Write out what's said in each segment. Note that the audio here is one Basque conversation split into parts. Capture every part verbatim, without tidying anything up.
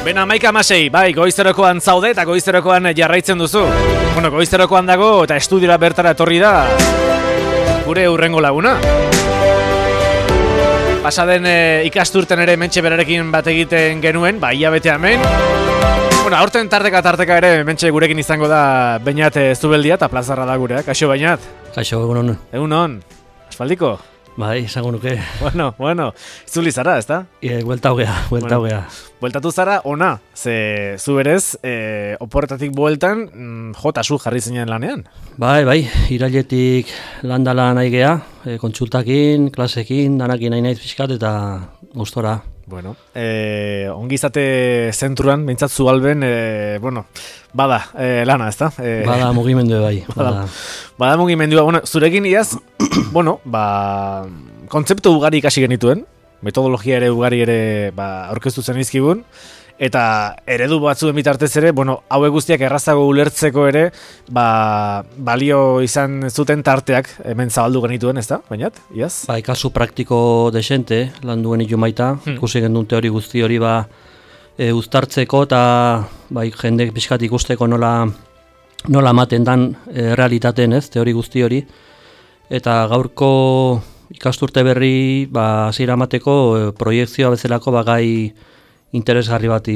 Ben amaika amasei, bai, goizterokoan zaude eta goizterokoan jarraitzen duzu. Bueno, goizterokoan dago eta estudiora bertara etorri da gure urrengo laguna. Pasaden e, ikasturten ere mentxe berarekin bat egiten genuen, bai, hilabete hemen. Bueno, aurten tarteka tarteka ere mentxe gurekin izango da Beñat Zubeldia eta plazarra da gureak. Kaixo, Beñat? Kaixo, egun hon. Egun hon. Asfaldiko? Bai, izango nuke. Bueno, bueno, itzuli zara, ezta? E, buelta hogea, buelta hogea. Bueno, bueltatu zara, ona, ze zu berez, e, oporretatik bueltan, mm, jota zu jarri zinen lanean. Bai, bai, irailetik landala nahi geha, e, kontsultakin, klasekin, danakin nahi naiz pixkat eta gustora. Bueno, e, ongizate zentruan, behintzat zu alben, e, bueno, bada, e, lana, ezta? E, bada mugimendua bai, bada. bada. Bada mugimendua, bueno, zurekin iaz, bueno, ba, kontzeptu ugari ikasi genituen, metodologia ere ugari ere ba, aurkeztu zen izkigun, eta eredu batzuen bitartez ere, bueno, hauek guztiak errazago ulertzeko ere, ba, balio izan zuten tarteak hemen zabaldu genituen, ezta? Bainat, iaz? Bai, kasu praktiko desente, landu genitu maita, hmm. ikusi gendun teori guzti hori ba, e, uztartzeko eta bai, jendek pixkat ikusteko nola, nola maten dan e, realitateen, ez, teori guzti hori. Eta gaurko ikasturte berri, ba, hasiera emateko e, proiekzioa bezalako bagai interesgarri bati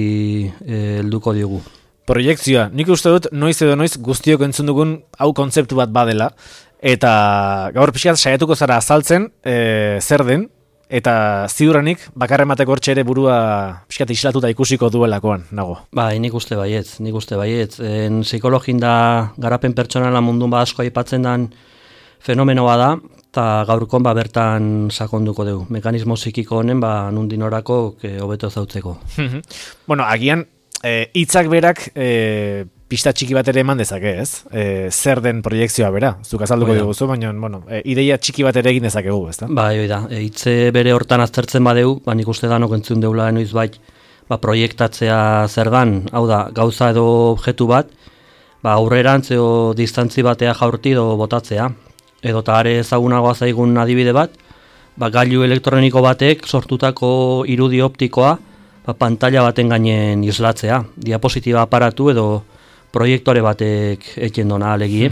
helduko diogu. Proiektzioa, nik uste dut noiz edo noiz guztiok entzun dugun hau kontzeptu bat badela, eta gaur pixkat saiatuko zara azaltzen e, zer den, eta ziurrenik bakarra emateko hortxe ere burua pixkat islatuta ikusiko duelakoan, nago. Bai, nik uste baietz, nik uste baietz. En psikologin da garapen pertsonala mundun ba asko aipatzen dan fenomenoa da, eta gaurkon ba bertan sakonduko dugu. Mekanismo psikiko honen ba nundin orako hobeto zautzeko. Bueno, agian hitzak e, berak e, pista txiki bat ere eman dezake, ez? E, zer den proiektzioa bera, zuk azalduko diguzu, baina bueno, e, ideia txiki bat ere egin dezakegu, ezta? Bai, hoi da, e, hitze bere hortan aztertzen badeu, ba nik uste danok entzun deula enoiz bai, ba, proiektatzea zer dan, hau da, gauza edo objektu bat, ba, aurrerantz edo distantzi batea jaurti edo botatzea. Edo eta are ezagunagoa zaigun adibide bat, ba, gailu elektroniko batek sortutako irudi optikoa ba, pantalla baten gainen islatzea, diapositiba aparatu edo proiektore batek eken dona alegi.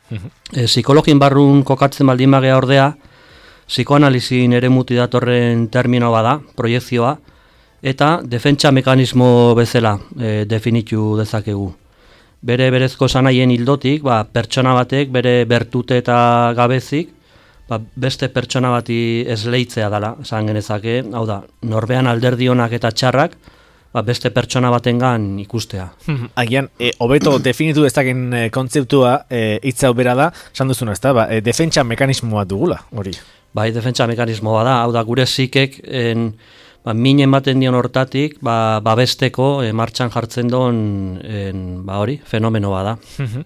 e, psikologin barrun kokatzen baldin bagea ordea, psikoanalizin ere muti datorren termino bada, proiekzioa, eta defentsa mekanismo bezala e, definitu dezakegu. Bere berezko sanahien hildotik, ba, pertsona batek bere bertute eta gabezik, ba, beste pertsona bati esleitzea dela, esan genezake, hau da, norbean alderdionak eta txarrak, ba, beste pertsona batengan ikustea. Agian, e, hobeto definitu dezaken e, kontzeptua e, hitza hau bera da, esan duzuna, ez da, ba, e, defentsa mekanismoa dugula, hori. Bai, defentsa mekanismoa da, hau da, gure zikek, en, ba, minen baten dion hortatik, ba, babesteko e, martxan jartzen don en, ba, hori, fenomenoa da.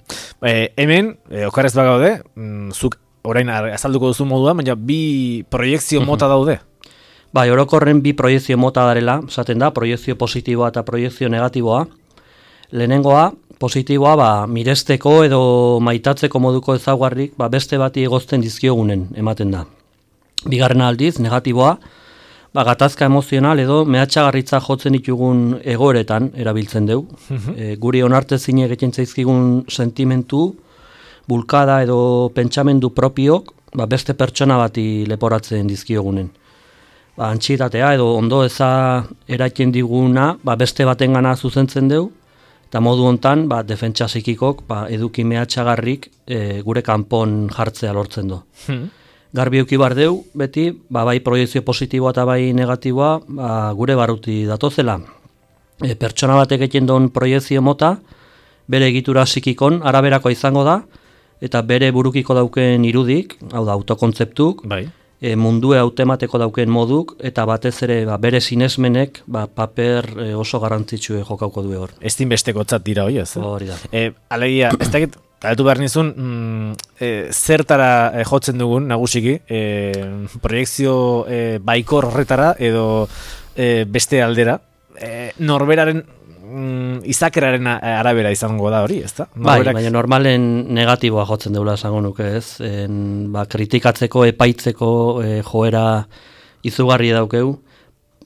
e, hemen, e, okarez bagaude, mm, zuk orain azalduko duzu modua, baina bi proiektzio mota daude. Bai, orokorren bi proiektzio mota darela, esaten da, proiektzio positiboa eta proiektzio negatiboa. Lehenengoa, positiboa, ba, miresteko edo maitatzeko moduko ezaugarrik, ba, beste bati egozten dizkiogunen ematen da. Bigarren aldiz, negatiboa, ba, gatazka emozional edo mehatxagarritza jotzen ditugun egoeretan erabiltzen dugu. e, guri onartezine egiten zaizkigun sentimentu, bulkada edo pentsamendu propiok ba, beste pertsona bati leporatzen dizkiogunen. Ba, antxietatea edo ondo eza eraiten diguna ba, beste batengana zuzentzen dugu, eta modu hontan ba, defentsa psikikok ba, eduki mehatxagarrik e, gure kanpon jartzea lortzen du. Garbi euki bar deu, beti, ba, bai proiektzio positiboa eta bai negatiboa ba, gure barruti datozela. E, pertsona batek egiten duen proiektzio mota, bere egitura psikikon araberakoa izango da, eta bere burukiko dauken irudik, hau da, autokontzeptuk, bai. e, mundue hautemateko dauken moduk, eta batez ere ba, bere sinesmenek ba, paper e, oso garrantzitsue jokauko du hor. Ezinbesteko tzat dira hori ez? Hori da. E, alegia, ez dakit, galdetu behar nizun, mm, e, zertara e, jotzen dugun, nagusiki, e, proiektzio e, baikor horretara edo e, beste aldera, e, norberaren mm, izakeraren arabera izango da hori, ezta? Bai, baina normalen negatiboa jotzen deula esango nuke, ez? En, ba, kritikatzeko, epaitzeko e, joera izugarri daukeu.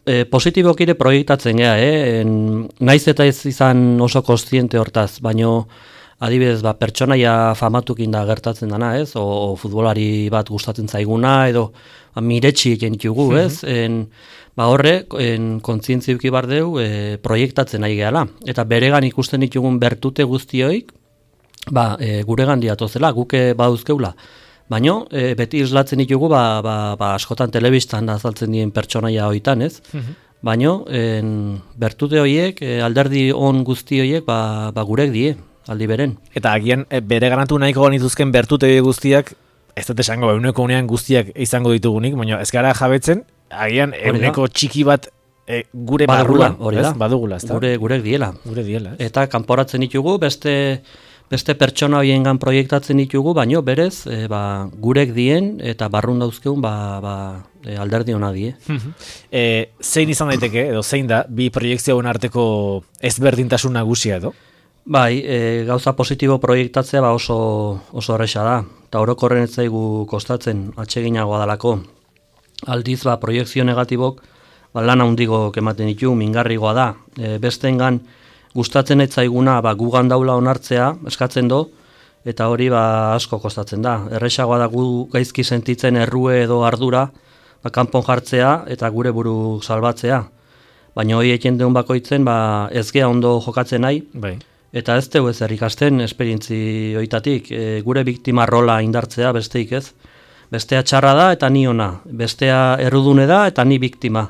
e, positibokire proiektatzen gea, eh? En, naiz eta ez izan oso kontziente hortaz, baino adibidez, ba, pertsonaia famatukin da gertatzen dana, ez? O, o futbolari bat gustatzen zaiguna, edo ba, miretsi egin ditugu, ez? En, ba, horre, en, kontzientziuki bar deu, e, proiektatzen nahi gehala. Eta beregan ikusten ditugun bertute guztioik, ba, e, guregan diatozela, guke badauzkeula. Baino, e, beti islatzen ditugu, ba, ba, ba, askotan telebistan da azaltzen dien pertsonaia hoitan, ez? Baino, en, bertute horiek, e, alderdi on guzti horiek, ba, ba, gurek die. Aldi beren. Eta agian e, bere garantu nahiko ganituzken bertute guztiak, ez dut esango, euneko unean guztiak izango ditugunik, baina ez gara jabetzen, agian euneko txiki bat e, gure barruan, ez? Badugula, ez da? Gure, gurek diela. Gure diela, ez? Eta kanporatzen ditugu, beste, beste pertsona horiengan proiektatzen ditugu, baino berez, e, ba, gurek dien, eta barrun dauzkeun, ba, ba, e, alderdi hona die. e, zein izan daiteke, edo zein da, bi proiektzioen arteko ezberdintasun nagusia edo? Bai, e, gauza positibo proiektatzea ba oso oso erresa da. Eta orokorren ez zaigu kostatzen atseginagoa dalako. Aldiz ba proiekzio negatibok ba lan handigok ematen ditu, mingarrigoa da. E, bestengan gustatzen ez zaiguna ba gugan daula onartzea eskatzen do eta hori ba asko kostatzen da. Erresagoa da gu gaizki sentitzen errue edo ardura ba kanpon jartzea eta gure buru salbatzea. Baina hori egiten duen bakoitzen ba ez gea ondo jokatzen nahi. Bai. Eta ez dugu ezer ikasten esperientzi hoitatik, e, gure biktima rola indartzea besteik ez. Bestea txarra da eta ni ona, bestea errudune da eta ni biktima.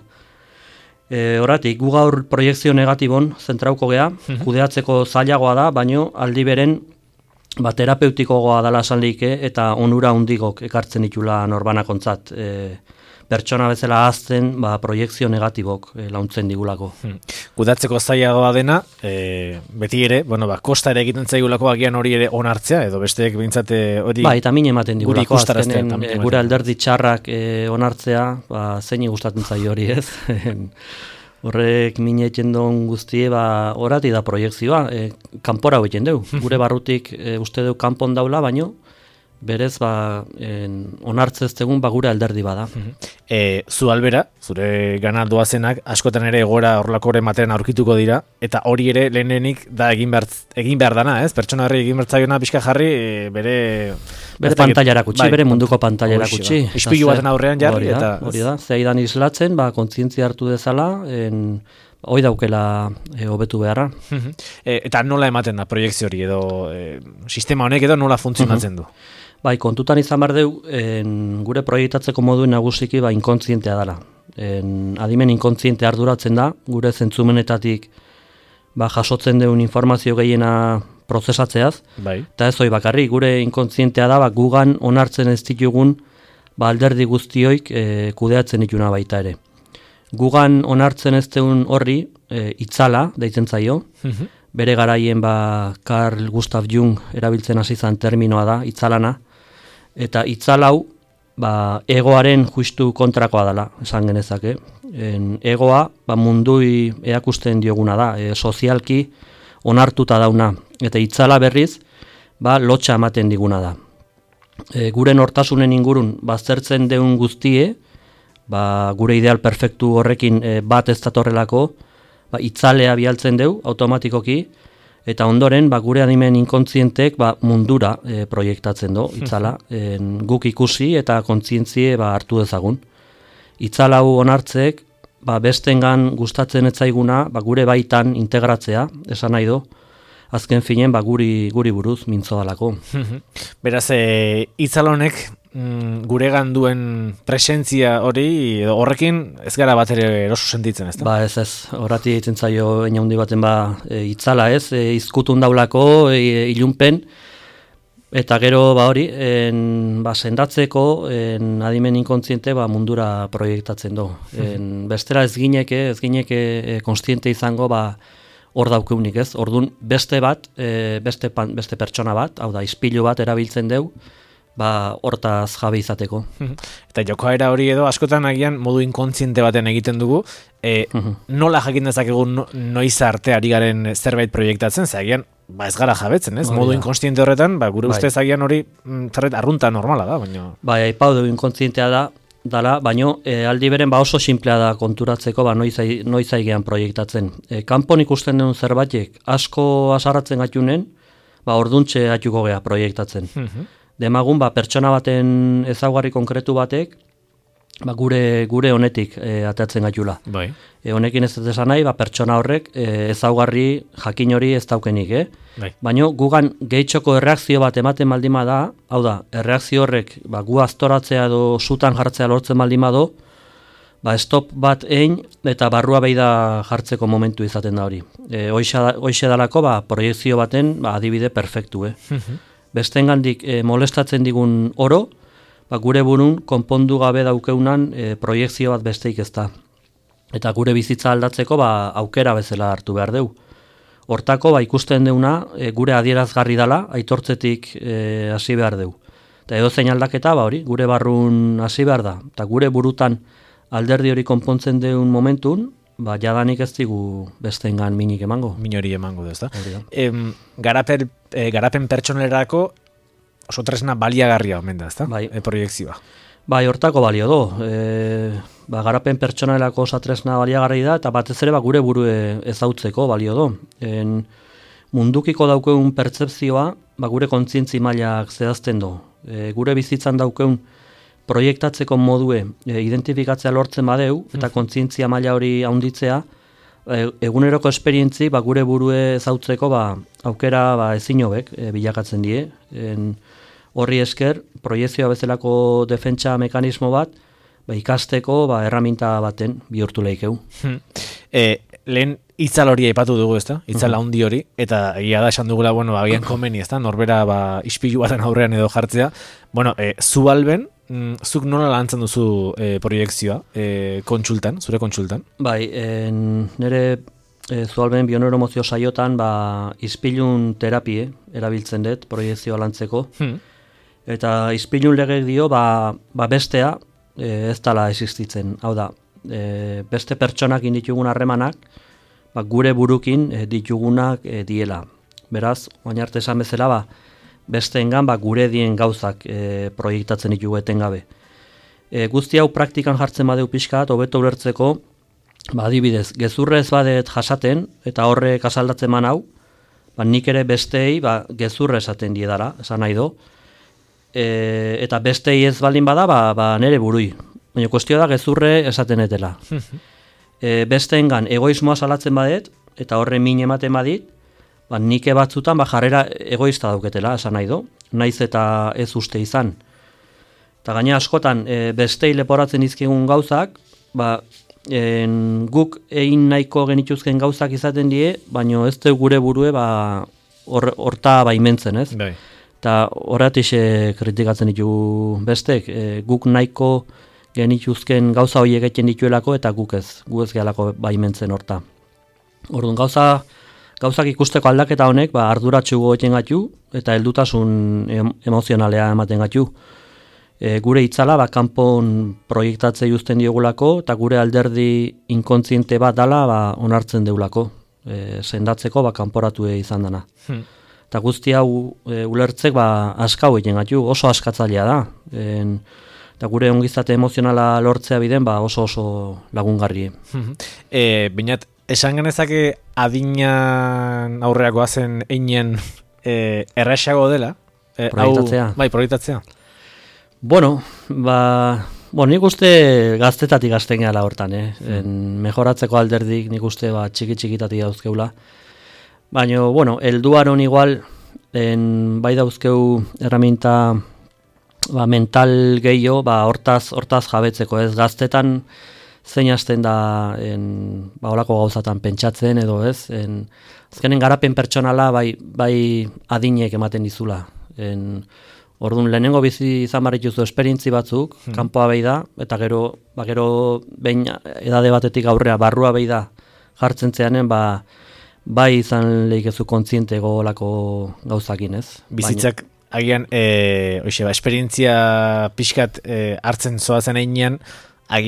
E, horatik, gu gaur proiekzio negatibon zentrauko gea, kudeatzeko zailagoa da, baino aldi beren ba, terapeutikogoa dala esan lehike eta onura hundigok ekartzen ditula norbanakontzat. E, pertsona bezala hazten ba, proiekzio negatibok e, launtzen digulako. Hmm. Kudatzeko zailagoa dena, e, beti ere, bueno, ba, kosta ere egiten zaigulako agian hori ere onartzea, edo besteek behintzate hori... Ba, eta min ematen digulako, azkenen e, gure alderdi txarrak e, onartzea, ba, zeini gustatzen zaio hori ez. Horrek min egiten duen guztie, ba, horati da proiekzioa, e, kanpora egiten dugu. Gure barrutik e, uste dugu kanpon daula, baino, berez ba, en, onartze ez tegun ba, gure alderdi bada. E, zu albera, zure gana doazenak, askotan ere egora horlakoren matean aurkituko dira, eta hori ere lehenenik da egin behar, egin behar dana, ez? Pertsona horri egin bertzaiona pixka jarri, e, bere... Bere pantailara kutsi, bai, bere munduko pantailara kutsi. Ispilu baten aurrean jarri, hori da, eta... Hori da, zeidan islatzen, ba, kontzientzia hartu dezala, en, hoi daukela e, hobetu beharra. e, eta nola ematen da proiektzio hori, edo e, sistema honek edo nola funtzionatzen du? Bai, kontutan izan behar deu, en, gure proiektatzeko moduen nagusiki ba, inkontzientea dela. En, adimen inkontziente arduratzen da, gure zentzumenetatik ba, jasotzen deun informazio gehiena prozesatzeaz. Bai. Eta ez hoi bakarrik, gure inkontzientea da, ba, gugan onartzen ez ditugun ba, alderdi guztioik e, kudeatzen dituna baita ere. Gugan onartzen ez deun horri, e, itzala, deitzen zaio, bere garaien ba, Carl Gustav Jung erabiltzen hasi zan terminoa da, itzalana, eta itzalau ba, egoaren justu kontrakoa dela, esan genezake. En, egoa ba, mundui eakusten dioguna da, e, sozialki onartuta dauna, eta itzala berriz ba, lotxa ematen diguna da. E, gure nortasunen ingurun baztertzen deun guztie, ba, gure ideal perfektu horrekin e, bat ez datorrelako, ba, itzalea bialtzen deu automatikoki, eta ondoren ba, gure adimen inkontzientek ba, mundura e, proiektatzen du itzala, en, guk ikusi eta kontzientzie ba, hartu dezagun. Itzala hau onartzek ba, bestengan gustatzen ez zaiguna ba, gure baitan integratzea, esan nahi du, azken finen ba, guri, guri buruz mintzo dalako. Beraz, e, itzala honek mm, guregan duen presentzia hori, edo horrekin ez gara bat ere eroso sentitzen, ez da? Ba ez ez, horrati egiten zaio inaundi baten ba e, itzala ez, e, izkutun daulako, e, ilunpen, eta gero ba hori, en, ba, sendatzeko en, adimen inkontziente ba, mundura proiektatzen du. En, bestera ez gineke, ez gineke e, konstiente izango ba, hor daukeunik ez, orduan beste bat, e, beste, pan, beste pertsona bat, hau da, ispilu bat erabiltzen deu, ba, hortaz jabe izateko. Eta jokaera hori edo askotan agian modu inkontziente baten egiten dugu, e, nola jakin dezakegu no, noiz arte ari garen zerbait proiektatzen, ze agian ba ez gara jabetzen, ez? Modu inkontziente horretan, ba, gure bai. Ustez agian hori mm, arrunta normala da, baina... Bai, aipau dugu inkontzientea da, dala, baino e, aldi beren ba oso simplea da konturatzeko ba noiz noiz aigean proiektatzen. E, kanpon ikusten den zerbaitek asko asarratzen gatunen, ba orduntxe atuko gea proiektatzen. Mm-hmm. Demagun ba pertsona baten ezaugarri konkretu batek ba gure gure honetik e, atatzen gatula. Bai. E, honekin ez dut esan nahi, ba pertsona horrek e, ezaugarri jakin hori ez daukenik, eh? Bai. Baino gugan gehitxoko erreakzio bat ematen baldima da, hau da, erreakzio horrek ba, gu aztoratzea edo sutan jartzea lortzen baldima do, ba stop bat egin eta barrua behi da jartzeko momentu izaten da hori. E, hoixe dalako ba, proiektzio baten ba, adibide perfektu, eh? Bestengandik e, molestatzen digun oro, ba, gure burun konpondu gabe daukeunan e, proiektzio bat besteik ez da. Eta gure bizitza aldatzeko ba, aukera bezala hartu behar deu. Hortako ba, ikusten deuna e, gure adierazgarri dala, aitortzetik e, hasi behar deu. Eta edozein aldaketa ba, hori, gure barrun hasi behar da. Eta gure burutan alderdi hori konpontzen deun momentun, ba, jadanik ez digu bestengan minik emango. Min hori emango da, ezta? Em, garapen, e, garapen pertsonelerako oso tresna baliagarria omen da, ezta? Bai. E, proiektzioa. Bai, hortako balio do. E, ba, garapen pertsonalako oso tresna baliagarri da, eta batez ere ba, gure buru ezautzeko balio do. En, mundukiko daukeun pertzepzioa, ba, gure kontzientzi mailak zehazten do. E, gure bizitzan daukeun proiektatzeko modue e, identifikatzea lortzen badeu, eta kontzientzia maila hori haunditzea, e, eguneroko esperientzi ba, gure burue ezautzeko ba, aukera ba, ezin hobek e, bilakatzen die. En, horri esker, proiekzioa bezalako defentsa mekanismo bat, ba, ikasteko ba, erraminta baten bihurtu lehikeu. E, lehen itzal hori aipatu dugu, ezta? Itzal handi hori, eta egia da esan dugula, bueno, agian komeni, ezta? Norbera ba, ispilu baten aurrean edo jartzea. Bueno, e, zu alben, mm, zuk nola lantzen duzu e, proiektzioa, e, kontsultan, zure kontsultan? Bai, en, nire e, zualben bioneuromozio saiotan ba, ispilun terapie erabiltzen dut proiektzioa lantzeko. Hmm. Eta ispilun legek dio ba, ba bestea e, ez dala existitzen. Hau da, e, beste pertsonak inditugun harremanak, ba, gure burukin e, ditugunak e, diela. Beraz, oin arte esan bezala, ba, besteengan ba, gure dien gauzak e, proiektatzen ditugu etengabe. E, guzti hau praktikan jartzen badeu pixkat, hobeto ulertzeko, ba, adibidez, gezurre ez badet jasaten, eta horrek asaldatzen man hau, ba, nik ere bestei ba, gezurre esaten diedara, esan nahi do, e, eta bestei ez baldin bada, ba, ba nere burui. Baina kuestio da gezurre esaten etela. e, besteengan egoismoa salatzen badet, eta horre min ematen badit, ba, nike batzutan ba, jarrera egoista dauketela, esan nahi do, naiz eta ez uste izan. Eta gaina askotan, e, bestei leporatzen izkigun gauzak, ba, en, guk egin nahiko genituzken gauzak izaten die, baino ez du gure burue ba, horta or, baimentzen, ez? Bai. Eta horretixe kritikatzen ditugu bestek, e, guk nahiko genituzken gauza horiek egiten dituelako eta guk ez, gu ez gehalako baimentzen horta. Orduan gauza, gauzak ikusteko aldaketa honek ba, arduratsu goiten gatu eta heldutasun em, emozionalea ematen gatu. E, gure itzala ba, kanpon proiektatze juzten diogulako eta gure alderdi inkontziente bat dala ba, onartzen deulako. E, sendatzeko ba, kanporatu izan dana. Hmm. Eta guzti hau e, ulertzek ba, askau egiten gatu, oso askatzailea da. En, eta gure ongizate emozionala lortzea biden ba, oso oso lagungarri. e, Binat, esan genezake adinan aurreakoa zen einen e, erraxago dela? E, proiektatzea. Hau, bai, proiektatzea. Bueno, ba, bon, nik uste gaztetatik gazten gehala hortan, eh? En, mejoratzeko alderdik nik uste ba, txiki-txikitatik dauzkeula. Baina, bueno, helduaron igual, en, bai dauzkeu erraminta ba, mental gehiago, ba, hortaz, hortaz jabetzeko, ez gaztetan zein hasten da en, ba, olako gauzatan pentsatzen edo ez, en, azkenen garapen pertsonala bai, bai adinek ematen dizula. En, orduan, lehenengo bizi izan barrituzu esperientzi batzuk, hmm. kanpoa behi da, eta gero, ba, gero behin edade batetik aurrea barrua behi da jartzen zeanen, ba, bai izan lehikezu kontziente golako gauzakin, ez? Bizitzak Baina, agian, e, oixe, ba, esperientzia pixkat e, hartzen zoazen einean, agian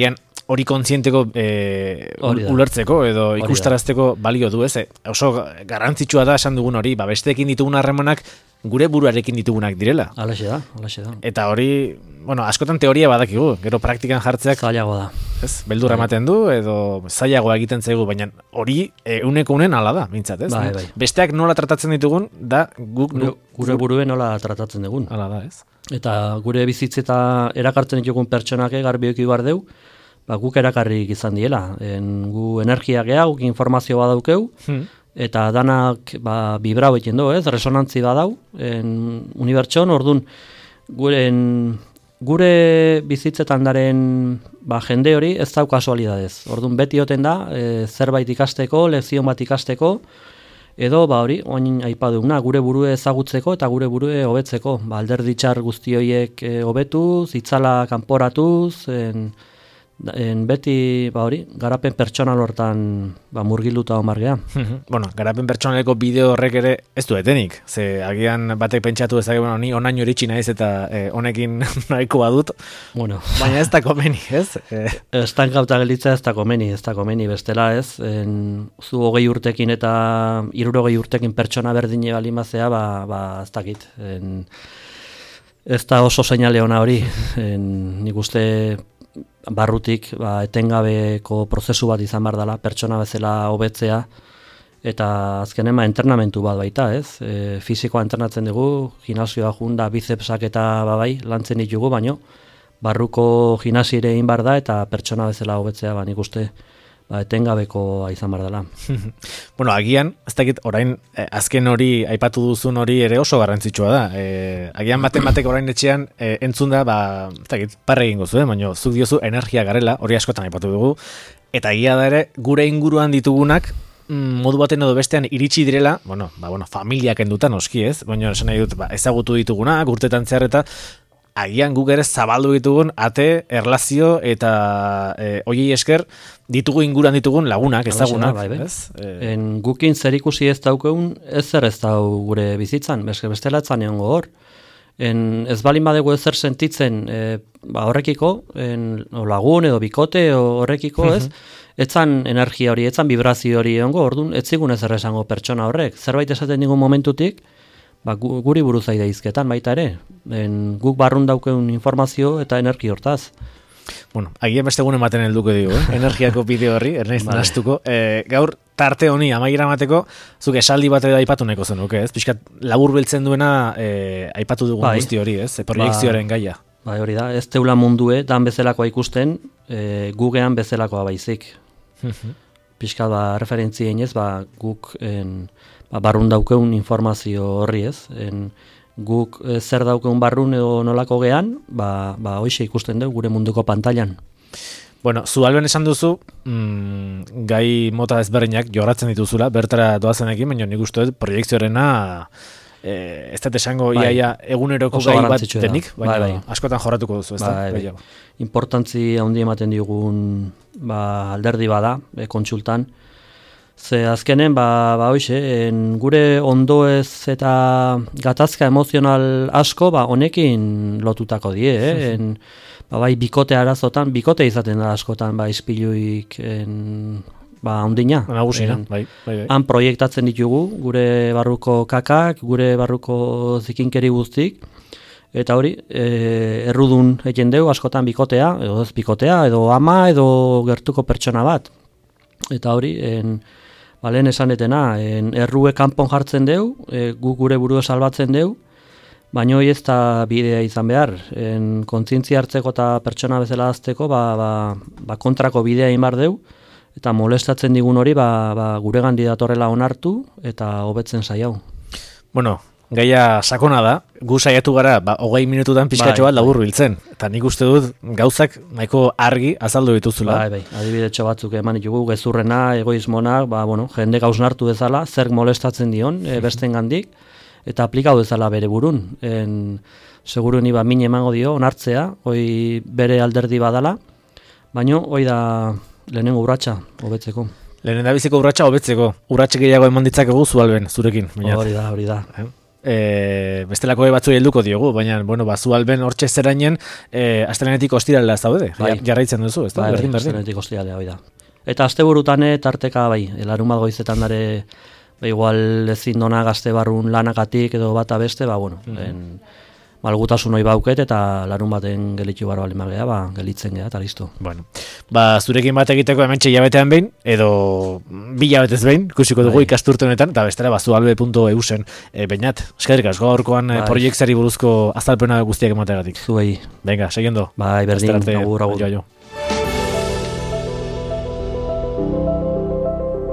hori kontzienteko e, ulertzeko edo ikustarazteko balio du, ez? Oso garrantzitsua da esan dugun hori, ba, besteekin ditugun harremanak gure buruarekin ditugunak direla. Alaxe da, alaxe da. Eta hori, bueno, askotan teoria badakigu, gero praktikan jartzeak zailago da. Ez, beldurra ematen du edo zailagoa egiten zaigu, baina hori euneko unen hala da, mintzat, ez? Bai, bai. Besteak nola tratatzen ditugun, da guk gure, gure buruen nola tratatzen dugun. Hala da, ez? Eta gure bizitzeta erakartzen ditugun pertsonak garbioki bar deu, ba, guk erakarrik izan diela. En, gu energia gea, guk informazio badaukeu, hmm. eta danak ba, bibrau egiten du, ez? Resonantzi badau, en unibertson, orduan, guren, gure bizitzetan daren ba, jende hori ez dau kasualidadez. Orduan, beti oten da, e, zerbait ikasteko, lezion bat ikasteko, edo, ba hori, oin aipaduguna, gure burue ezagutzeko eta gure burue hobetzeko. Ba, alderdi txar guzti horiek e, hobetuz, itzala kanporatuz, en, en beti, ba hori, garapen pertsonal hortan ba, murgilduta omargea. Bueno, garapen pertsonaleko bideo horrek ere ez du etenik. Ze agian batek pentsatu ezagir, bueno, ni onaino iritsi naiz eta eh, honekin nahiko badut. Bueno. Baina ez da komeni, ez? Eh. Estankauta gelitza ez da komeni, ez da komeni bestela, ez? En, zu hogei urtekin eta hirurogei urtekin pertsona berdine balimazea, ba, ba ez dakit. En, ez da oso seinale ona hori. En, nik uste barrutik ba, etengabeko prozesu bat izan behar dela, pertsona bezala hobetzea, eta azkenen ba, entrenamentu bat baita, ez? E, fisikoa entrenatzen dugu, gimnasioa junda, bicepsak eta babai, lantzen ditugu, baino, barruko gimnasiere egin behar da, eta pertsona bezala hobetzea, ba, nik uste, ba, etengabeko izan behar dela. Bueno, agian, ez dakit, orain, eh, azken hori, aipatu duzun hori ere oso garrantzitsua da. Eh, agian baten batek orain etxean, eh, entzun da, ba, ez dakit, parre egingo zuen, baina zuk diozu energia garela, hori askotan aipatu dugu, eta egia da ere, gure inguruan ditugunak, mm, modu baten edo bestean iritsi direla, bueno, ba, bueno, familiak endutan oski ez, baina esan nahi dut, ba, ezagutu ditugunak, urtetan zehar eta, agian guk ere zabaldu ditugun ate, erlazio eta e, oiei esker ditugu inguran ditugun lagunak, ezagunak. Bai, bai. Ez? E... En, gukin zer ikusi ez daukeun, ez zer ez dau gure bizitzan, bezke bestela etzan egon gogor. En, ez balin badegu ez zer sentitzen e, ba, horrekiko, en, o lagun edo bikote o horrekiko, ez? Etzan energia hori, etzan vibrazio hori egongo, orduan, ez zigun ez erresango pertsona horrek. Zerbait esaten digun momentutik, ba, gu, guri buruz aida izketan baita ere. En, guk barrun daukeun informazio eta energi hortaz. Bueno, agian beste egun ematen helduko digu, eh? Energiako bideo horri, ernaiz vale. Nahastuko. E, gaur tarte honi amaiera mateko, zuk esaldi bat edo aipatu neko zenuke, ez? Piskat labur biltzen duena e, aipatu dugun bai. Guzti hori, ez? E, proiekzioaren ba, gaia. Bai, hori da, ez teula mundue, dan bezalakoa ikusten, e, gugean bezalakoa baizik. Piskat ba, referentzien ez, ba, guk en, ba, barrun daukeun informazio horri ez, en, guk e, zer daukeun barrun edo nolako gean, ba, ba hoxe ikusten dugu gure munduko pantailan. Bueno, zu alben esan duzu, mm, gai mota ezberdinak joratzen dituzula, bertara doazenekin, baina nik uste dut proiektzioarena eh, ez dut esango bai. Iaia eguneroko gai bat denik, baina bai, bai. Askotan jorratuko duzu, ez da? Bai, bai. Importantzi handi ematen digun ba, alderdi bada, e, kontsultan, ze azkenen, ba, ba hoxe, en, gure ondoez eta gatazka emozional asko, ba, honekin lotutako die, eh? En, ba, bai, bikote arazotan, bikote izaten da askotan, ba, ispiluik, en, ba, ondina. Nagusina, bai, bai, bai. Han proiektatzen ditugu, gure barruko kakak, gure barruko zikinkeri guztik, eta hori, e, errudun egin deu, askotan bikotea, edo ez bikotea, edo ama, edo gertuko pertsona bat. Eta hori, en, ba, lehen esanetena, en, errue kanpon jartzen deu, e, gu gure burua salbatzen deu, baina hori ez da bidea izan behar. En, kontzientzia hartzeko eta pertsona bezala azteko, ba, ba, ba kontrako bidea inbar deu, eta molestatzen digun hori ba, ba, gure gandi datorrela onartu, eta hobetzen saiau. Bueno, gaia sakona da, gu saiatu gara, ba, hogei minututan pizkatxo bat labur biltzen. Eta nik uste dut gauzak nahiko argi azaldu dituzula. Bai, bai, adibidetxo batzuk eman ditugu, gezurrena, egoismonak, ba, bueno, jende gausnartu dezala, zer molestatzen dion, e, besten gandik, eta aplikau dezala bere burun. En, seguru ni ba, min emango dio, onartzea, hoi bere alderdi badala, baino, hoi da lehenengo urratsa hobetzeko. Lehen da biziko urratsa hobetzeko. Urratxe gehiago eman ditzakegu zu alben, zurekin. Hori da, hori da. Eh? e, bestelako batzu helduko diogu, baina, bueno, ba, zu alben hortxe zerainen, e, astelenetik ostiralera zaude, bai. jarraitzen duzu, ez da? Bai, berdin, berdin. astelenetik ostiralea, bai da. Eta asteburutan tarteka, bai, larun bat goizetan dare, ba, igual ezin dona gazte barrun lanakatik edo bata beste, ba, bueno, mm-hmm. en, malgutasun hori bauket eta larun baten gelitxu barba limagea, ba, gelitzen geha, eta listo. Bueno, ba, zurekin bat egiteko hementxe hilabetean behin, edo bi hilabetez behin, ikusiko dugu bai. Ikasturte honetan, eta bestera, ba, zualbe puntu e u zen, e, Beñat, eskerrik asko gaurkoan bai. Proiektzari buruzko azalpena guztiak emateagatik. Zuei. Venga, seguindo. Bai, berdin, agur, agur. Jo, jo.